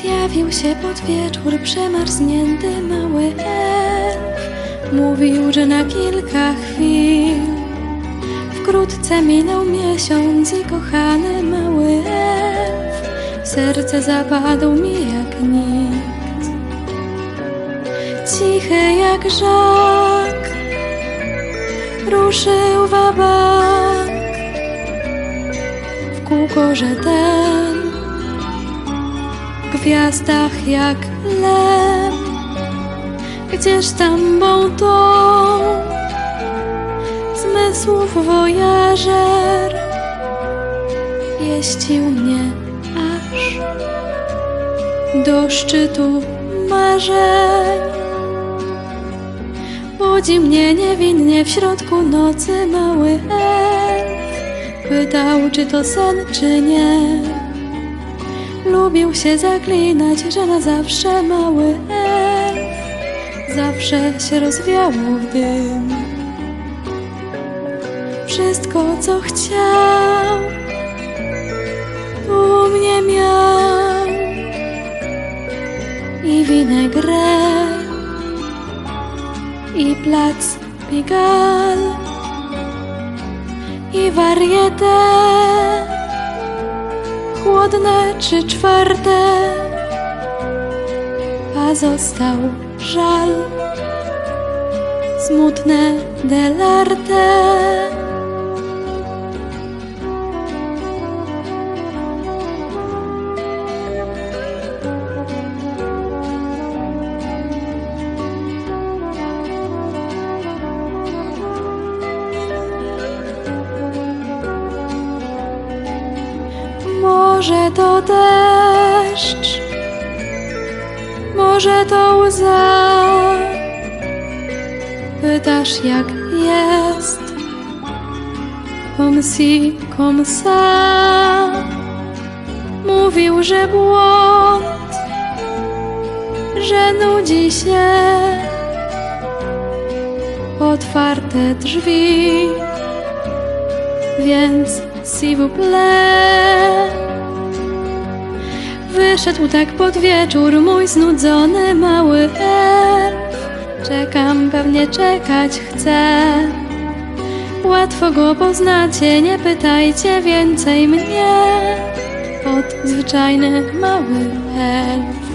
Zjawił się pod wieczór przemarznięty mały elf. Mówił, że na kilka chwil. Wkrótce minął miesiąc i kochany mały elf w serce zapadł mi jak nikt. Cichy jak żak ruszył wabank w kółko, że ten w gwiazdach jak lem. Gdzież tam tą zmysłów wojażer pieścił mnie aż do szczytu marzeń. Budzi mnie niewinnie w środku nocy mały elf. Pytał, czy to sen, czy nie. Lubił się zaklinać, że na zawsze mały elf zawsze się rozwiało w dym. Wszystko, co chciał, u mnie miał. I vinaigrette, i plac Pigalle, i varieté, chłodne 3/4, a został żal, smutne dell'arte. Może to deszcz, może to łza. Pytasz, jak jest, comme ci, comme ça. Mówił, że błąd, że nudzi się. Otwarte drzwi, więc s'il vous plaît. Wyszedł tak pod wieczór mój znudzony mały elf. Czekam, pewnie czekać chcę. Łatwo go poznacie, nie pytajcie więcej mnie. Zwyczajny mały elf.